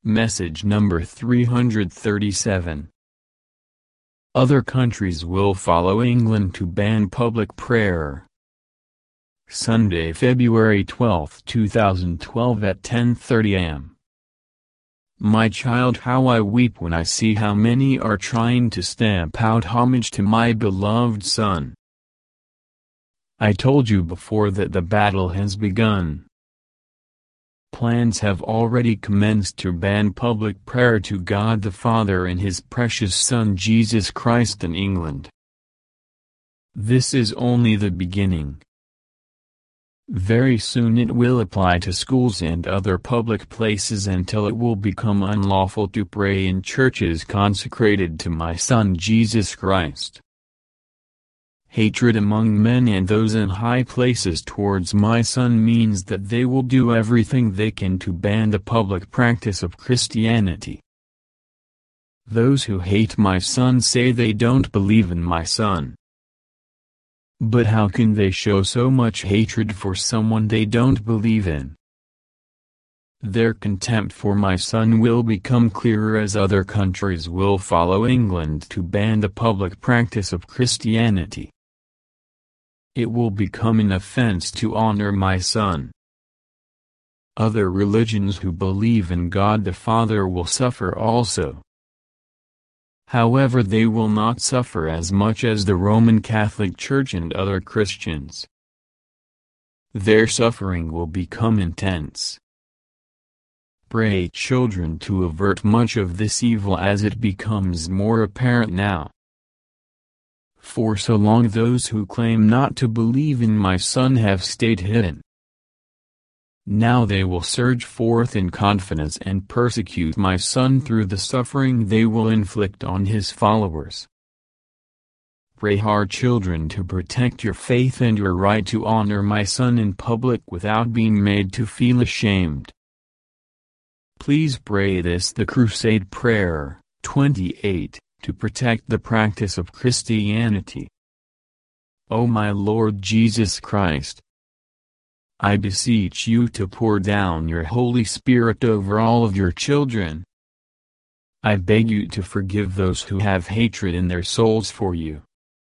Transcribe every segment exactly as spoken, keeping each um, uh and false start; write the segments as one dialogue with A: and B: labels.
A: Message number three hundred thirty-seven. Other countries will follow England to ban public prayer. Sunday, February twelfth, two thousand twelve at ten thirty a m My child, how I weep when I see how many are trying to stamp out homage to my beloved Son. I told you before that the battle has begun. Plans have already commenced to ban public prayer to God the Father and His precious Son Jesus Christ in England. This is only the beginning. Very soon it will apply to schools and other public places until it will become unlawful to pray in churches consecrated to my Son Jesus Christ. Hatred among men and those in high places towards my Son means that they will do everything they can to ban the public practice of Christianity. Those who hate my Son say they don't believe in my Son. But how can they show so much hatred for someone they don't believe in? Their contempt for my Son will become clearer as other countries will follow England to ban the public practice of Christianity. It will become an offense to honor my Son. Other religions who believe in God the Father will suffer also. However, they will not suffer as much as the Roman Catholic Church and other Christians. Their suffering will become intense. Pray, children, to avert much of this evil as it becomes more apparent now. For so long those who claim not to believe in my Son have stayed hidden. Now they will surge forth in confidence and persecute my Son through the suffering they will inflict on his followers. Pray hard, children, to protect your faith and your right to honor my Son in public without being made to feel ashamed. Please pray this, the Crusade Prayer, twenty-eight. To protect the practice of Christianity. O my Lord Jesus Christ, I beseech you to pour down your Holy Spirit over all of your children. I beg you to forgive those who have hatred in their souls for you.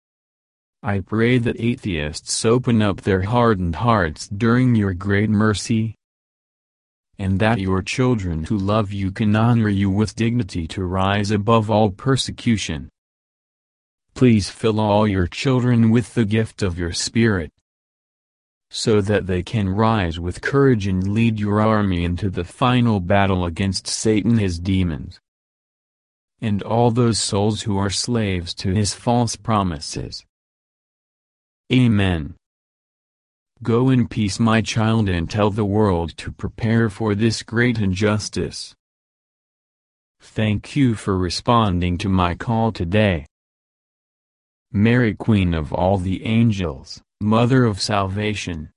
A: I pray that atheists open up their hardened hearts during your great mercy, and that your children who love you can honor you with dignity to rise above all persecution. Please fill all your children with the gift of your Spirit, so that they can rise with courage and lead your army into the final battle against Satan, his demons, and all those souls who are slaves to his false promises. Amen. Go in peace, my child, and tell the world to prepare for this great injustice. Thank you for responding to my call today. Mary, Queen of all the angels, Mother of Salvation,